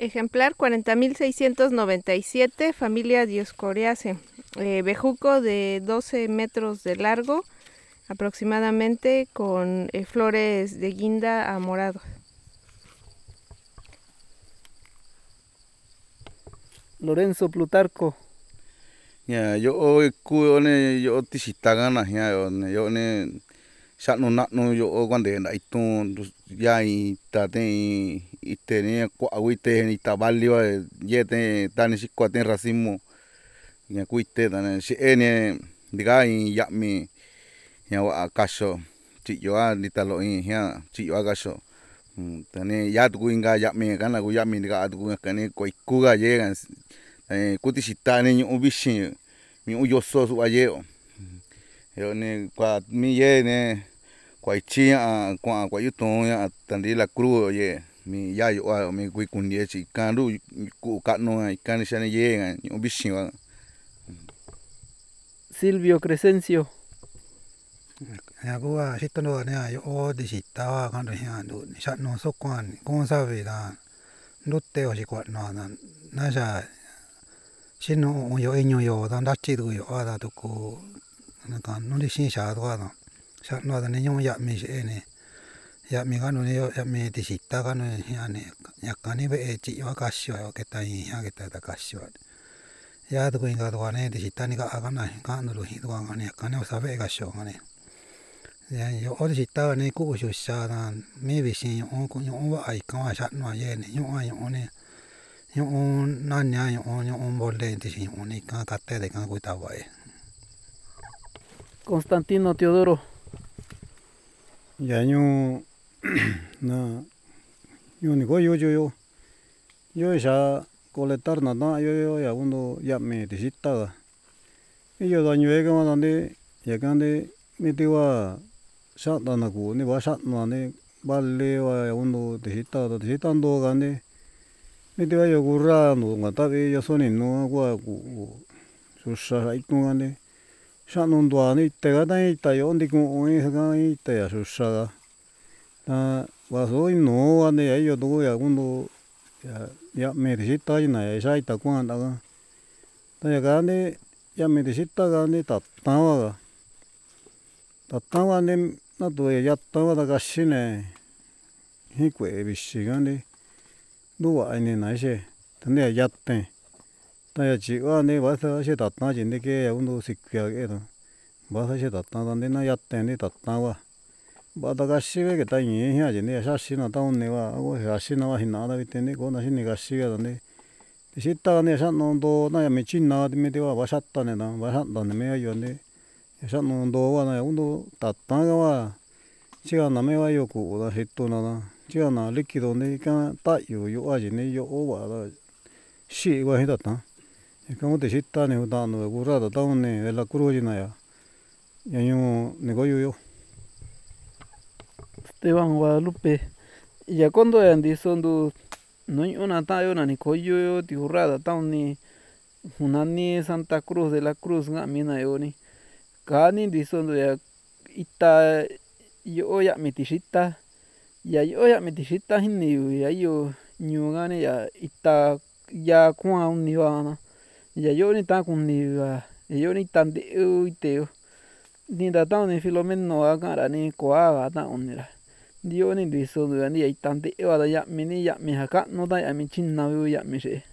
Ejemplar 40.697, familia Dioscoriaceae. Bejuco de 12 metros de largo, aproximadamente, con flores de guinda a morado. Lorenzo Plutarco. Ya yo ku one yo tisitagana ya yo ne sano nanu yo guande na itun ya itate itene kwa wite ni tabali wa yete tani sikwaten racimo ya kuite tane si ene diga ya mi ya wa kaso ti yo ni talo ya ti yo agaso tane ya tu inga ya mi kana ku ya mi diga tu kane ko ikuga llegan kutisitane ni ubishin mi uyo so su ayeo yo ne kwa mi ye ne kwa ichia kwa yuton ya tandi la cruz ye mi ya yo mi kui kunie chi kandu ku kano kan shane ye ubishin wa. Silvio Crescencio. Ya gua sitono ne yo disita wa kan ya do sha no so kwan kon sabe da ndote o si kwa na ja shino yo enyo yo da ndachi do yo da to ko na kan no de shin sha do da sha no da ne yo ya mi se ne ya mi ga no ne yo ya mi disita ga no ya ne ya kan ni be chi yo ka shi yo ke ta ya ke ta ka shi yo ya do inga do ne disita ni ga ga na ka no lo hi do ga ne ka ne sabe ga shi ga ne ya yo o disita ne ku shu sha da mi bi shin yo ko yo wa ai ka wa sha no ye ne yo ne yo na nya yo bolle ti shin yo ni ka te de ka ku ta wa Constantino Teodoro. Ya ñu na ñu ni go yo ya colectar na yo ya uno ya me disita yo da ñu ga ma de ya kan de mi te wa sha da na ku ni wa sha na ne vale wa ya uno disita ndo ga ne mi te wa yo gurra no ma ta be yo so ni no wa ku su sha i tu ga ne sha no ndo ni te ga da ta yo ndi ku o ga i te ya su sha wa so no wa ne ya yo do ya uno ya me disita na ya sha ta ku da ga ta ya ga ne ya me disita ga ne ta wa ne na do ya ta wa da ga shi ne hi kue bi shi ga ne do wa ne na she ta ne ya te ta ya chi wa ne wa sa she ta ji ne ke ya uno si kya ge da wa sa she ta ne na ya te ne ta wa ba da ga shi ge ta ni ya ji ne sha shi na ta ne wa o ya shi na wa hi na da bi te ne ko na shi ni ga shi ga ne disita ne sha no ndo na ya me chi na de me te wa sha ta ne na wa sha da ne me yo ne sha no ndo wa na uno ta ga wa chi ga na me wa yo ku da shi to na chi ga na líquido ne ka ta yo a ji ne yo o wa da shi wa hi ta ka mo disita ne da no gurra da ta ne de la cruz ji na ya ñu ne go yo Esteban Guadalupe. Ya cuando ya son do no hay una ta yo na ni koyo ti urrada ta ni una ni Santa Cruz de la Cruz nga mi na yo ni ka ni di son do ya ita yo ya mi tishita ya yo ya mi tishita hin ni ya yo ñu ga ne ya ita ya kwa un ni wa na ya yo ni ta kun ni wa ya yo ni tan de te ni da ta ni Filomeno ga ra ni ko ga ta un ni ra yo ni di so do ya ni tan de wa da ya mi ja ka no da ya mi chin na yo ya mi she